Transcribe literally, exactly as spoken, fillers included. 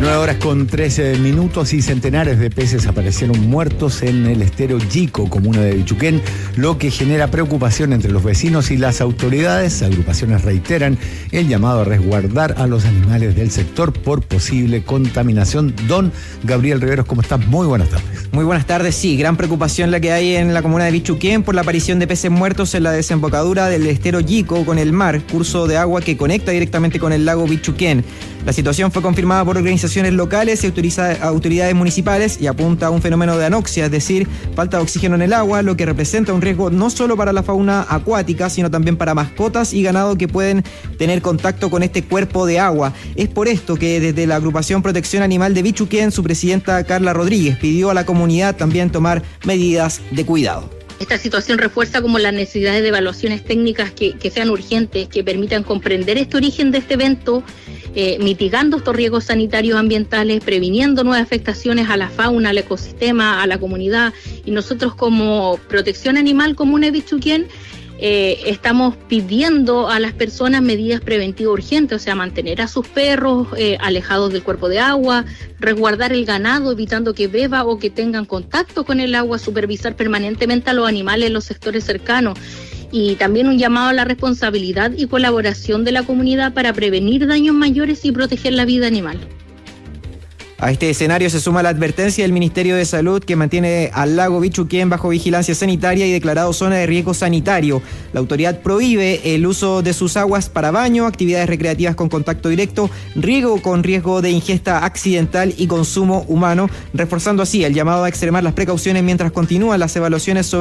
nueve horas con trece minutos y centenares de peces aparecieron muertos en el estero Yico, comuna de Bichuquén, lo que genera preocupación entre los vecinos y las autoridades. Agrupaciones reiteran el llamado a resguardar a los animales del sector por posible contaminación. Don Gabriel Riveros, ¿cómo estás? Muy buenas tardes. Muy buenas tardes, sí, gran preocupación la que hay en la comuna de Bichuquén por la aparición de peces muertos en la desembocadura del estero Yico con el mar, curso de agua que conecta directamente con el lago Bichuquén. La situación fue confirmada por organizaciones locales y autoridades municipales y apunta a un fenómeno de anoxia, es decir, falta de oxígeno en el agua, lo que representa un riesgo no solo para la fauna acuática, sino también para mascotas y ganado que pueden tener contacto con este cuerpo de agua. Es por esto que desde la agrupación Protección Animal de Bichuquén, su presidenta Carla Rodríguez pidió a la comunidad también tomar medidas de cuidado. Esta situación refuerza como las necesidades de evaluaciones técnicas que, que sean urgentes, que permitan comprender este origen de este evento, eh, mitigando estos riesgos sanitarios ambientales, previniendo nuevas afectaciones a la fauna, al ecosistema, a la comunidad. Y nosotros como Protección Animal Comuna de Bichuquén, Eh, estamos pidiendo a las personas medidas preventivas urgentes, o sea, mantener a sus perros eh, alejados del cuerpo de agua, resguardar el ganado evitando que beba o que tengan contacto con el agua, supervisar permanentemente a los animales en los sectores cercanos y también un llamado a la responsabilidad y colaboración de la comunidad para prevenir daños mayores y proteger la vida animal. A este escenario se suma la advertencia del Ministerio de Salud que mantiene al lago Bichuquén bajo vigilancia sanitaria y declarado zona de riesgo sanitario. La autoridad prohíbe el uso de sus aguas para baño, actividades recreativas con contacto directo, riego con riesgo de ingesta accidental y consumo humano, reforzando así el llamado a extremar las precauciones mientras continúan las evaluaciones sobre